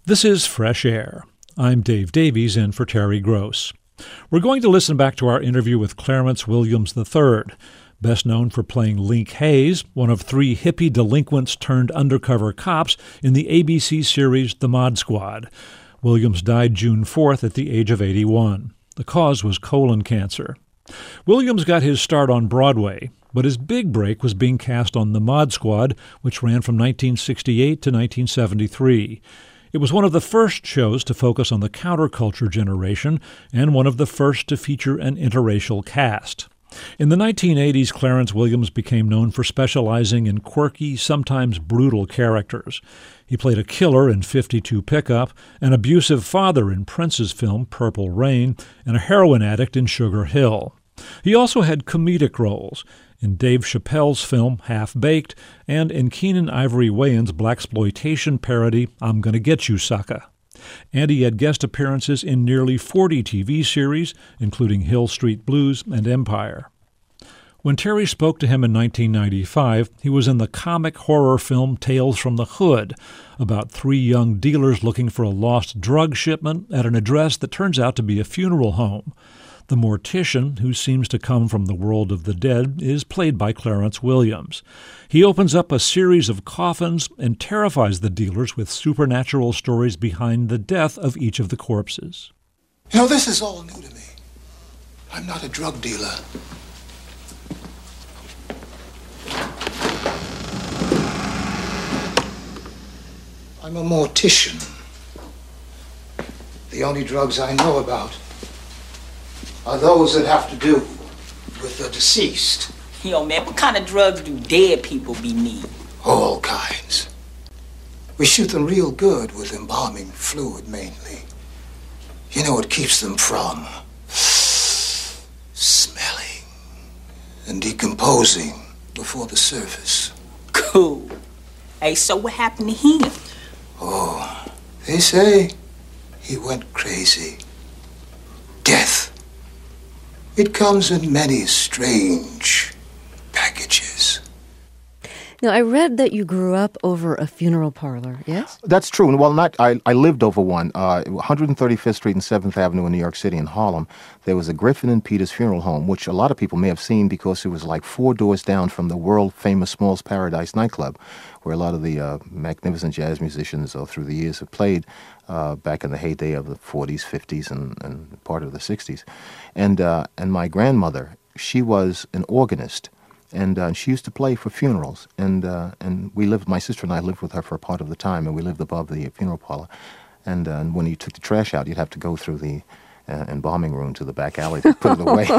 This is Fresh Air. I'm Dave Davies in for Terry Gross. We're going to listen back to our interview with Clarence Williams III, best known for playing Link Hayes, one of three hippie delinquents turned undercover cops in the ABC series The Mod Squad. Williams died June 4th at the age of 81. The cause was colon cancer. Williams got his start on Broadway, but his big break was being cast on The Mod Squad, which ran from 1968 to 1973. It was one of the first shows to focus on the counterculture generation and one of the first to feature an interracial cast. In the 1980s, Clarence Williams became known for specializing in quirky, sometimes brutal characters. He played a killer in 52 Pickup, an abusive father in Prince's film Purple Rain, and a heroin addict in Sugar Hill. He also had comedic roles in Dave Chappelle's film Half Baked and in Keenan Ivory Wayans' blaxploitation parody I'm Gonna Get You, Sucka. And he had guest appearances in nearly 40 TV series, including Hill Street Blues and Empire. When Terry spoke to him in 1995, he was in the comic horror film Tales from the Hood, about three young dealers looking for a lost drug shipment at an address that turns out to be a funeral home. The mortician, who seems to come from the world of the dead, is played by Clarence Williams. He opens up a series of coffins and terrifies the dealers with supernatural stories behind the death of each of the corpses. You know, this is all new to me. I'm not a drug dealer. I'm a mortician. The only drugs I know about are those that have to do with the deceased. Yo, man, what kind of drugs do dead people be needing? All kinds. We shoot them real good with embalming fluid, mainly. You know, it keeps them from smelling and decomposing before the surface. Cool. Hey, so what happened to him? Oh, they say he went crazy. Death. It comes in many strange packages. Now, I read that you grew up over a funeral parlor, yes? That's true. Well, I lived over one. 135th Street and 7th Avenue in New York City in Harlem. There was a Griffin and Peters funeral home, which a lot of people may have seen because it was like 4 doors down from the world-famous Small's Paradise nightclub, where a lot of the magnificent jazz musicians through the years have played back in the heyday of the 40s, 50s, and part of the 60s. And my grandmother, she was an organist. And she used to play for funerals, and we lived. My sister and I lived with her for a part of the time, and we lived above the funeral parlor. And when you took the trash out, you'd have to go through the embalming room to the back alley to put it away.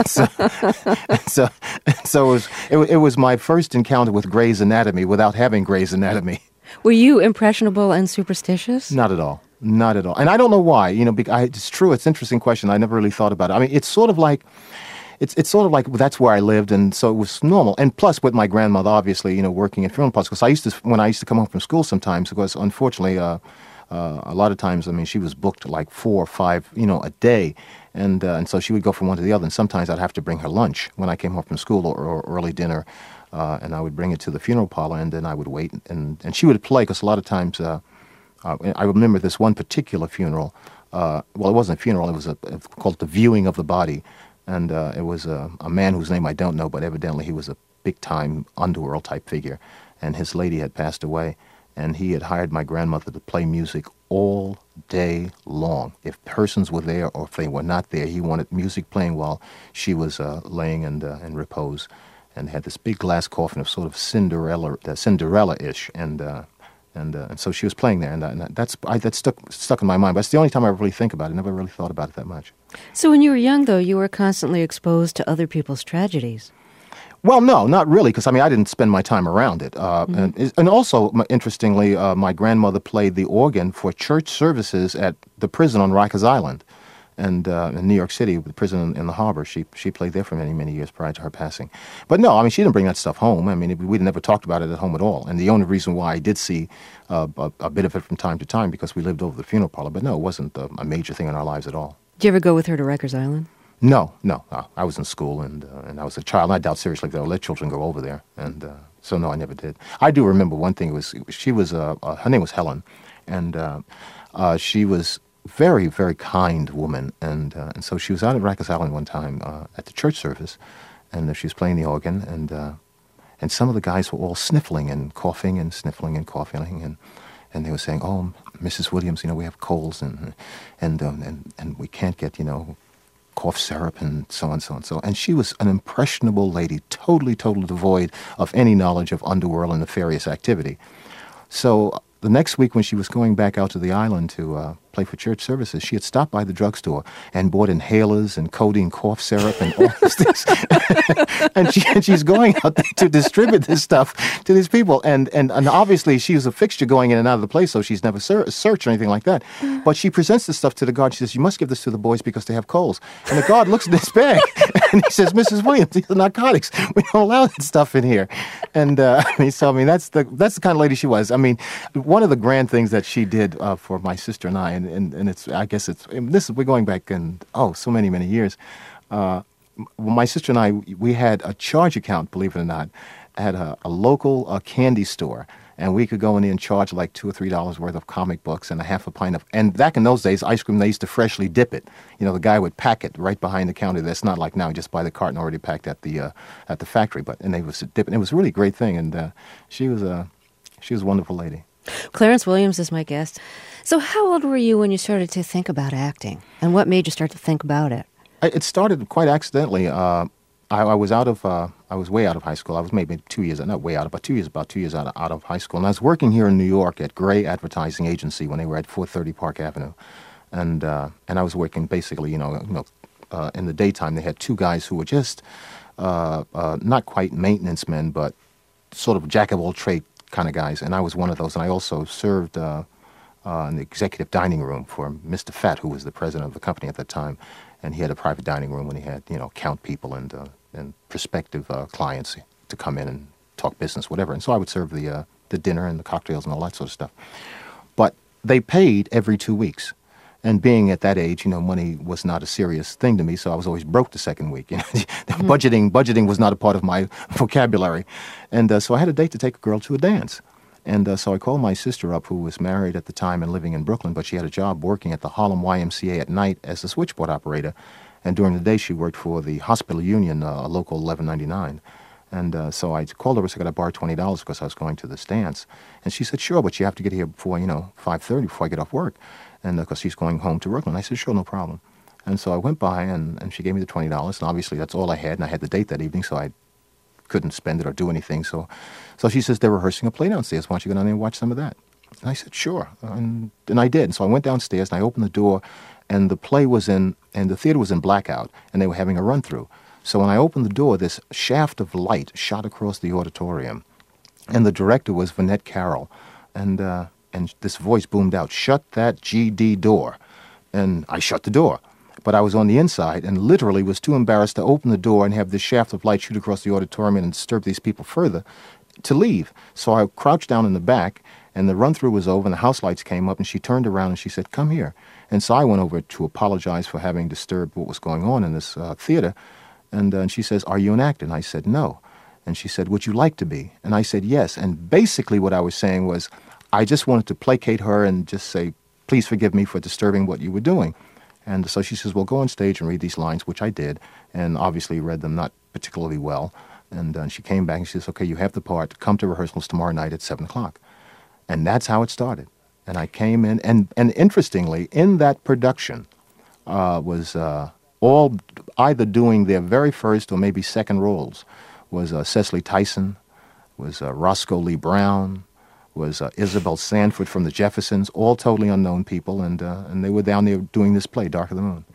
so it was my first encounter with Grey's Anatomy without having Grey's Anatomy. Were you impressionable and superstitious? Not at all. Not at all. And I don't know why. You know, it's true. It's an interesting question. I never really thought about it. I mean, it's sort of like. It's sort of like that's where I lived, and so it was normal. And plus, with my grandmother, obviously, you know, working at funeral parlors, because when I used to come home from school sometimes, because unfortunately, a lot of times, I mean, she was booked like 4 or 5, you know, a day, and so she would go from one to the other. And sometimes I'd have to bring her lunch when I came home from school or early dinner, and I would bring it to the funeral parlor, and then I would wait, and she would play, because a lot of times, I remember this one particular funeral. Well, it wasn't a funeral; it was called the viewing of the body. And it was a man whose name I don't know, but evidently he was a big-time underworld-type figure. And his lady had passed away, and he had hired my grandmother to play music all day long. If persons were there or if they were not there, he wanted music playing while she was laying in repose. And had this big glass coffin of sort of Cinderella-ish, and so she was playing there, and that stuck in my mind. But it's the only time I really think about it. I never really thought about it that much. So when you were young, though, you were constantly exposed to other people's tragedies. Well, no, not really, because, I mean, I didn't spend my time around it. And also, interestingly, my grandmother played the organ for church services at the prison on Rikers Island. And in New York City, the prison in the harbor, she played there for many, many years prior to her passing. But no, I mean, she didn't bring that stuff home. I mean, we never talked about it at home at all. And the only reason why I did see a bit of it from time to time, because we lived over the funeral parlor. But no, it wasn't a major thing in our lives at all. Did you ever go with her to Rikers Island? No. I was in school, and I was a child. And I doubt seriously they'll let children go over there. And so, no, I never did. I do remember one thing. Her name was Helen. And she was very, very kind woman. And so she was out at Rikers Island one time at the church service, and she was playing the organ, and some of the guys were all sniffling and coughing and sniffling and coughing, and they were saying, "Oh, Mrs. Williams, we have colds, and we can't get, cough syrup, and so on, so on, so." And she was an impressionable lady, totally devoid of any knowledge of underworld and nefarious activity. So the next week when she was going back out to the island to play for church services, she had stopped by the drugstore and bought inhalers and codeine cough syrup and all these things. and she's going out there to distribute this stuff to these people. And obviously she was a fixture going in and out of the place, so she's never searched or anything like that. But she presents this stuff to the guard. She says, "You must give this to the boys because they have colds." And the guard looks at this bag and he says, "Mrs. Williams, these are narcotics. We don't allow that stuff in here." And that's the kind of lady she was. I mean, one of the grand things that she did for my sister and I, and we're going back so many years. My sister and I, we had a charge account, believe it or not, at a local candy store, and we could go in there and charge like $2 or $3 worth of comic books and a half a pint of. And back in those days, ice cream, they used to freshly dip it. The guy would pack it right behind the counter. That's not like now; you just buy the carton already packed at the factory. And they was dipping. It was a really great thing, and she was a wonderful lady. Clarence Williams is my guest. So how old were you when you started to think about acting? And what made you start to think about it? It started quite accidentally. I was way out of high school. I was maybe 2 years, not way out, about 2 years out of high school. And I was working here in New York at Gray Advertising Agency when they were at 430 Park Avenue. And I was working basically, in the daytime. They had two guys who were just not quite maintenance men, but sort of jack of all trade kind of guys. And I was one of those. And I also served in the executive dining room for Mr. Fett, who was the president of the company at that time. And he had a private dining room when he had, count people and prospective clients to come in and talk business, whatever. And so I would serve the dinner and the cocktails and all that sort of stuff. But they paid every 2 weeks. And being at that age, money was not a serious thing to me, so I was always broke the second week. Budgeting was not a part of my vocabulary. And so I had a date to take a girl to a dance. And so I called my sister up, who was married at the time and living in Brooklyn, but she had a job working at the Harlem YMCA at night as a switchboard operator. And during the day, she worked for the Hospital Union, local 1199. And so I called her and said, "I got to borrow $20 because I was going to this dance." And she said, "Sure, but you have to get here before, 5:30 before I get off work." And because she's going home to Brooklyn. I said, "Sure, no problem." And so I went by, and she gave me the $20. And obviously, that's all I had. And I had the date that evening, so I couldn't spend it or do anything. So she says, "They're rehearsing a play downstairs. Why don't you go down there and watch some of that?" And I said, "Sure." And I did. And so I went downstairs, and I opened the door, and the play was and the theater was in blackout, and they were having a run-through. So when I opened the door, this shaft of light shot across the auditorium. And the director was Vinette Carroll. And this voice boomed out, "Shut that GD door." And I shut the door. But I was on the inside and literally was too embarrassed to open the door and have this shaft of light shoot across the auditorium and disturb these people further to leave. So I crouched down in the back, and the run-through was over, and the house lights came up, and she turned around and she said, "Come here." And so I went over to apologize for having disturbed what was going on in this theater. And she says, "Are you an actor?" And I said, "No." And she said, "Would you like to be?" And I said, "Yes." And basically what I was saying was, I just wanted to placate her and just say, "Please forgive me for disturbing what you were doing." And so she says, "Well, go on stage and read these lines," which I did, and obviously read them not particularly well. And she came back and she says, "Okay, you have the part. Come to rehearsals tomorrow night at 7 o'clock. And that's how it started. And I came in, and interestingly, in that production was all either doing their very first or maybe second roles was Cecily Tyson, was Roscoe Lee Brown, was Isabel Sanford from the Jeffersons, all totally unknown people, and they were down there doing this play, Dark of the Moon.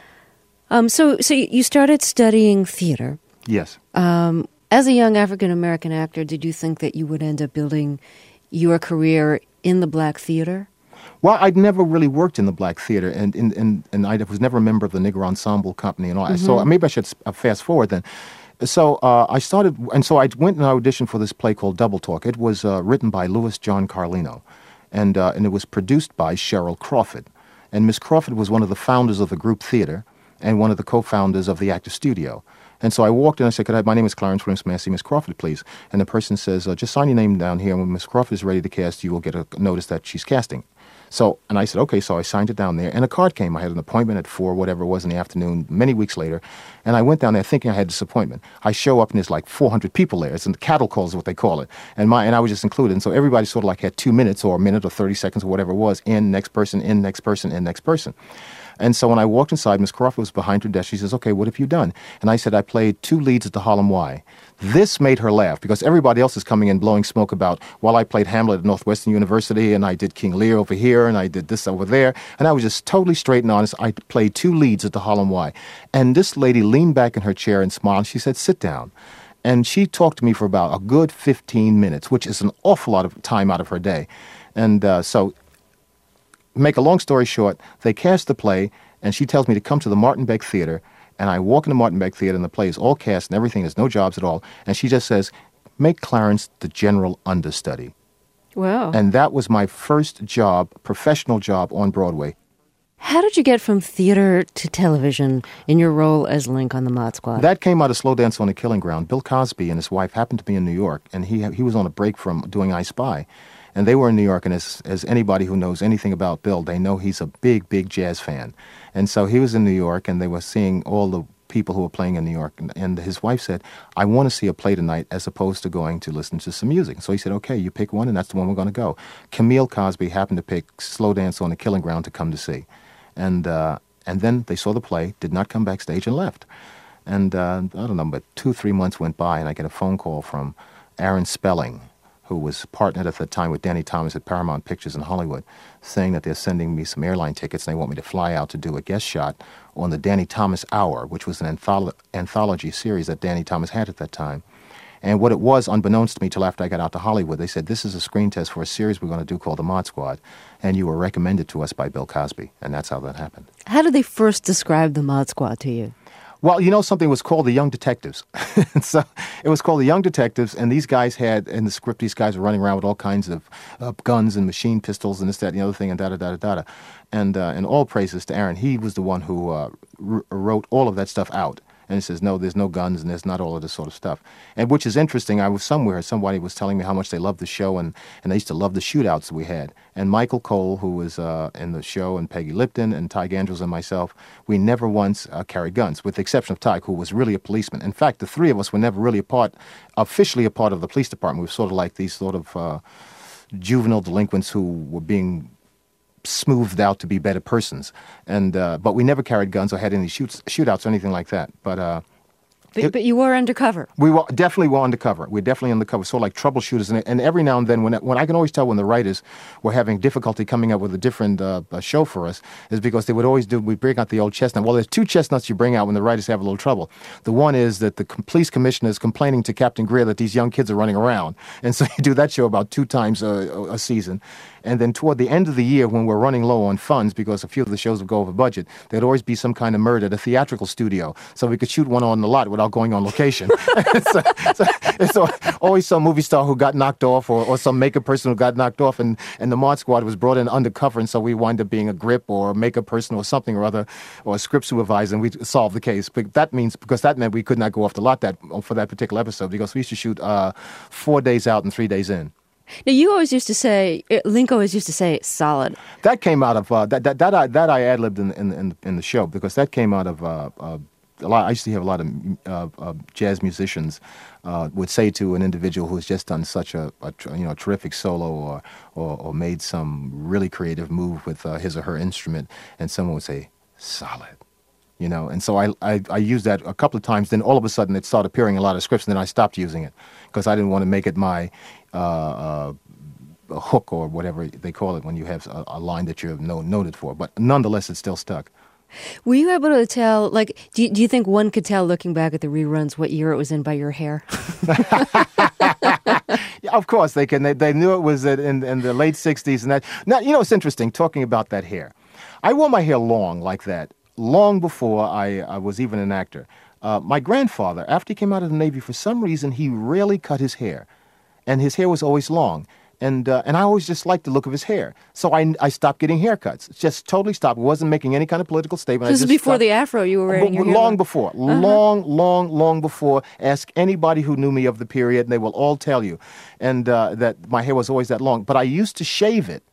So you started studying theater. Yes. As a young African-American actor, did you think that you would end up building your career in the black theater? Well, I'd never really worked in the black theater, and I was never a member of the Negro Ensemble Company and all that. So maybe I should fast forward then. So I started, and so I went and auditioned for this play called Double Talk. It was written by Louis John Carlino, and it was produced by Cheryl Crawford. And Miss Crawford was one of the founders of the group theater and one of the co-founders of the Actor Studio. And so I walked in and I said, my name is Clarence Williams, may I see Miss Crawford, please? And the person says, just sign your name down here, and when Miss Crawford is ready to cast, you will get a notice that she's casting. So, and I said, okay, so I signed it down there, and a card came. I had an appointment at 4, whatever it was in the afternoon, many weeks later, and I went down there thinking I had this appointment. I show up, and there's like 400 people there. It's a cattle call is what they call it, and I was just included. And so everybody sort of like had 2 minutes or a minute or 30 seconds or whatever it was, in, next person, in, next person, in, next person. And so when I walked inside, Miss Crawford was behind her desk. She says, okay, what have you done? And I said, I played 2 leads at the Harlem Y. This made her laugh because everybody else is coming in blowing smoke about, well, I played Hamlet at Northwestern University, and I did King Lear over here, and I did this over there. And I was just totally straight and honest. I played 2 leads at the Harlem Y. And this lady leaned back in her chair and smiled. She said, sit down. And she talked to me for about a good 15 minutes, which is an awful lot of time out of her day. And so make a long story short, they cast the play, and she tells me to come to the Martin Beck Theater, and I walk in the Martin Beck Theater, and the play is all cast and everything. There's no jobs at all. And she just says, make Clarence the general understudy. Wow. And that was my first job, professional job on Broadway. How did you get from theater to television in your role as Link on the Mod Squad? That came out of Slow Dance on the Killing Ground. Bill Cosby and his wife happened to be in New York, and he was on a break from doing I Spy. And they were in New York, and as anybody who knows anything about Bill, they know he's a big, big jazz fan. And so he was in New York, and they were seeing all the people who were playing in New York. And his wife said, I want to see a play tonight as opposed to going to listen to some music. So he said, okay, you pick one, and that's the one we're going to go. Camille Cosby happened to pick Slow Dance on the Killing Ground to come to see. And then they saw the play, did not come backstage, and left. And I don't know, but 2-3 months went by, and I get a phone call from Aaron Spelling, who was partnered at the time with Danny Thomas at Paramount Pictures in Hollywood, saying that they're sending me some airline tickets and they want me to fly out to do a guest shot on the Danny Thomas Hour, which was an anthology series that Danny Thomas had at that time. And what it was, unbeknownst to me till after I got out to Hollywood, they said, this is a screen test for a series we're going to do called The Mod Squad, and you were recommended to us by Bill Cosby. And that's how that happened. How did they first describe the Mod Squad to you? Well, you know, something was called The Young Detectives. So it was called The Young Detectives, and these guys had, in the script, these guys were running around with all kinds of guns and machine pistols and this, that, and the other thing, and da-da-da-da-da. And all praises to Aaron. He was the one who wrote all of that stuff out. And he says, no, there's no guns and there's not all of this sort of stuff. And which is interesting. I was somewhere, somebody was telling me how much they loved the show, and they used to love the shootouts we had. And Michael Cole, who was in the show, and Peggy Lipton, and Ty Andrews and myself, we never once carried guns, with the exception of Ty, who was really a policeman. In fact, the 3 of us were never really officially a part of the police department. We were sort of like these sort of juvenile delinquents who were being smoothed out to be better persons, and but we never carried guns or had any shootouts or anything like that. But you were undercover. We definitely were undercover. We're definitely undercover, sort of like troubleshooters. And every now and then, when I can always tell when the writers were having difficulty coming up with a different show for us, is because they would always we bring out the old chestnut. Well, there's 2 chestnuts you bring out when the writers have a little trouble. The one is that the police commissioner is complaining to Captain Greer that these young kids are running around. And so you do that show about 2 times a season. And then toward the end of the year, when we're running low on funds, because a few of the shows would go over budget, there'd always be some kind of murder at a theatrical studio, so we could shoot one on the lot without going on location. so always some movie star who got knocked off, or some makeup person who got knocked off, and the Mod Squad was brought in undercover, and so we wind up being a grip or a makeup person or something or other, or a script supervisor, and we solved the case. But that meant we could not go off the lot for that particular episode, because we used to shoot 4 days out and 3 days in. Now, you always used to say, Link always used to say, solid. That came out of, that I ad-libbed in the show, because that came out of a lot. I used to have a lot of jazz musicians would say to an individual who's just done such a terrific solo or made some really creative move with his or her instrument, and someone would say, solid. You know, and so I used that a couple of times. Then all of a sudden it started appearing in a lot of scripts, and then I stopped using it because I didn't want to make it my a hook or whatever they call it when you have a line that you're noted for. But nonetheless, it still stuck. Were you able to tell, like, do you think one could tell looking back at the reruns what year it was in by your hair? Yeah, of course they can. They knew it was in the late 60s. And that. Now, you know, it's interesting talking about that hair. I wore my hair long like that, long before I was even an actor. My grandfather, after he came out of the Navy, for some reason, he rarely cut his hair. And his hair was always long. And I always just liked the look of his hair. So I stopped getting haircuts. Just totally stopped. Wasn't making any kind of political statement. This is before the afro you were wearing your hair. Long before. Long before. Ask anybody who knew me of the period, and they will all tell you. And that my hair was always that long. But I used to shave it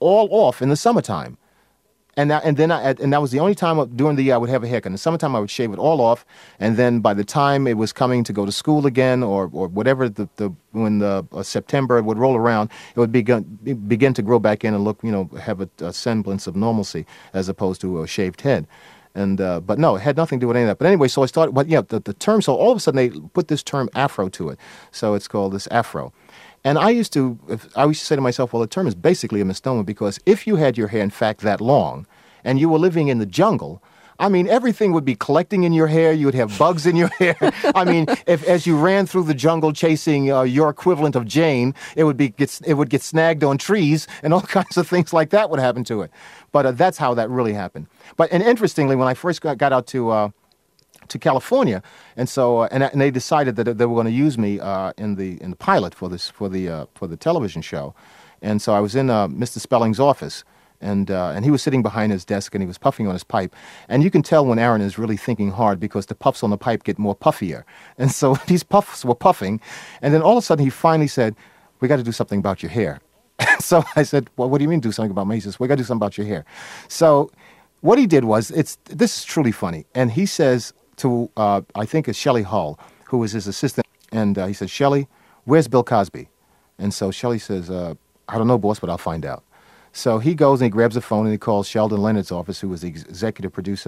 all off in the summertime. And that was the only time during the year I would have a haircut. In the summertime, I would shave it all off, and then by the time it was coming to go to school again, or whatever, when September would roll around, it would begin to grow back in and look, have a semblance of normalcy as opposed to a shaved head. And but no, it had nothing to do with any of that. But anyway, so I started. But yeah, the term. So all of a sudden they put this term Afro to it. So it's called this Afro. And I used to say to myself, well, the term is basically a misnomer, because if you had your hair, in fact, that long, and you were living in the jungle, I mean, everything would be collecting in your hair. You would have bugs in your hair. I mean, as you ran through the jungle chasing your equivalent of Jane, it would get snagged on trees, and all kinds of things like that would happen to it. But that's how that really happened. And interestingly, when I first got out to California, and so and they decided that they were going to use me in the pilot for the television show, and so I was in Mr. Spelling's office, and he was sitting behind his desk and he was puffing on his pipe, and you can tell when Aaron is really thinking hard because the puffs on the pipe get more puffier, and so these puffs were puffing, and then all of a sudden he finally said, "We got to do something about your hair." So I said, "Well, what do you mean do something about my hair?" He says, "We got to do something about your hair." So what he did was, this is truly funny, and he says to, I think it's Shelley Hull, who was his assistant, and he says, "Shelley, where's Bill Cosby?" And so Shelley says, "I don't know, boss, but I'll find out." So he goes and he grabs a phone and he calls Sheldon Leonard's office, who was the executive producer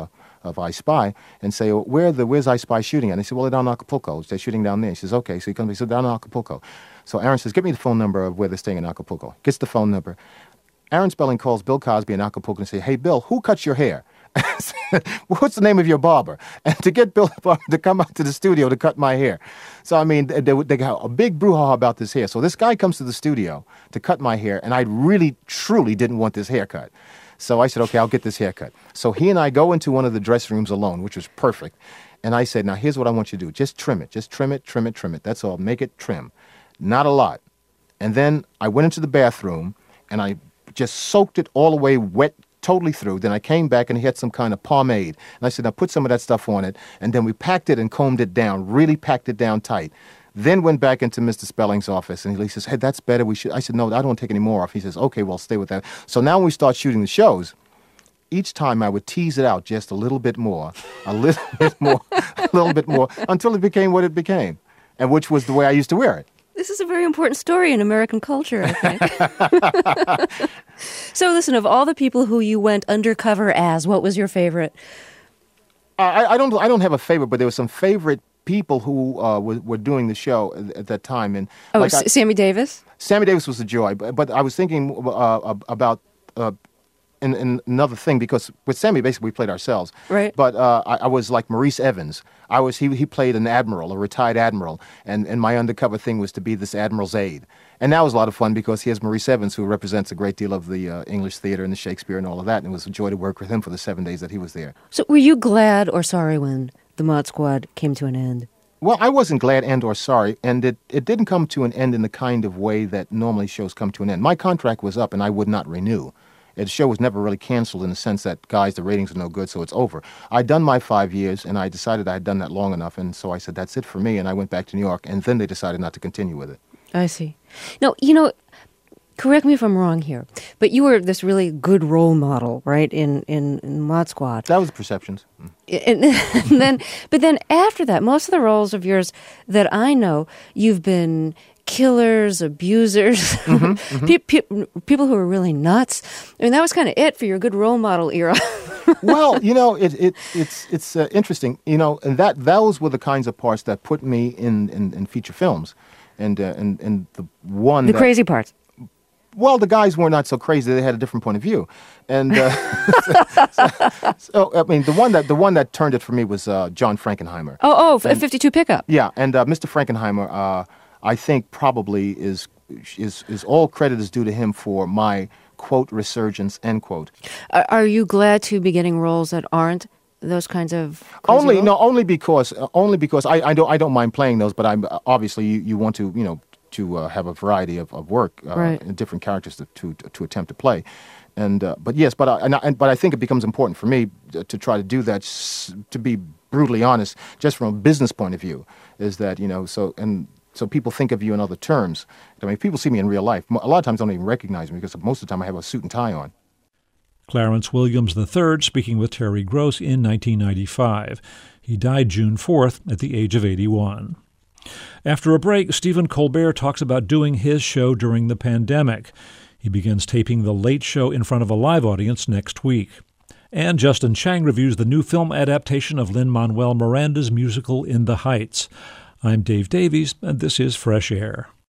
of I Spy, and say, "Where's I Spy shooting at?" And they said, "Well, they're down in Acapulco. They're shooting down there." He says, "Okay." So he comes, he said, "Down in Acapulco." So Aaron says, "Get me the phone number of where they're staying in Acapulco." Gets the phone number. Aaron Spelling calls Bill Cosby in Acapulco and says, "Hey, Bill, who cuts your hair?" "What's the name of your barber?" And to get Bill to come out to the studio to cut my hair. So, I mean, they got a big brouhaha about this hair. So this guy comes to the studio to cut my hair, and I really, truly didn't want this haircut. So I said, "Okay, I'll get this haircut." So he and I go into one of the dressing rooms alone, which was perfect. And I said, "Now, here's what I want you to do. Just trim it. Just trim it, trim it, trim it. That's all. Make it trim. Not a lot." And then I went into the bathroom, and I just soaked it all the way wet, totally through. Then I came back and he had some kind of pomade. And I said, "Now put some of that stuff on it." And then we packed it and combed it down, really packed it down tight. Then went back into Mr. Spelling's office and he says, "Hey, that's better. We should." I said, "No, I don't want to take any more off." He says, "Okay, well, stay with that." So now when we start shooting the shows, each time I would tease it out just a little bit more, a little bit more, a little bit more, until it became what it became, and which was the way I used to wear it. This is a very important story in American culture, I think. So listen, of all the people who you went undercover as, what was your favorite? I don't have a favorite, but there were some favorite people who were doing the show at that time. And Sammy Davis? Sammy Davis was a joy, but I was thinking about in another thing, because with Sammy, basically, we played ourselves. Right. But I was like Maurice Evans. He played an admiral, a retired admiral, and my undercover thing was to be this admiral's aide. And that was a lot of fun because here's Maurice Evans, who represents a great deal of the English theater and the Shakespeare and all of that, and it was a joy to work with him for the 7 days that he was there. So were you glad or sorry when the Mod Squad came to an end? Well, I wasn't glad and or sorry, and it didn't come to an end in the kind of way that normally shows come to an end. My contract was up, and I would not renew. The show was never really canceled in the sense that, guys, the ratings are no good, so it's over. I'd done my 5 years, and I decided I had done that long enough, and so I said, that's it for me, and I went back to New York, and then they decided not to continue with it. I see. Now, correct me if I'm wrong here, but you were this really good role model, right, in Mod Squad. That was perceptions. And then after that, most of the roles of yours that I know, you've been killers, abusers, people who are really nuts. I mean, that was kind of it for your good role model era. Well, it's interesting, and those were the kinds of parts that put me in feature films, and the one the crazy parts. Well, the guys were not so crazy; they had a different point of view, and so I mean, the one that turned it for me was John Frankenheimer. Oh, 52 pickup. Yeah, and Mr. Frankenheimer. I think probably is all credit is due to him for my, quote, resurgence, end quote. Are you glad to be getting roles that aren't those kinds of crazy roles? Only because I don't mind playing those, but I'm obviously you want to have a variety of work, right, and different characters to attempt to play. But I think it becomes important for me to try to do that, to be brutally honest, just from a business point of view, is that, So people think of you in other terms. I mean, if people see me in real life, a lot of times don't even recognize me because most of the time I have a suit and tie on. Clarence Williams III speaking with Terry Gross in 1995. He died June 4th at the age of 81. After a break, Stephen Colbert talks about doing his show during the pandemic. He begins taping The Late Show in front of a live audience next week. And Justin Chang reviews the new film adaptation of Lin-Manuel Miranda's musical In the Heights. I'm Dave Davies, and this is Fresh Air.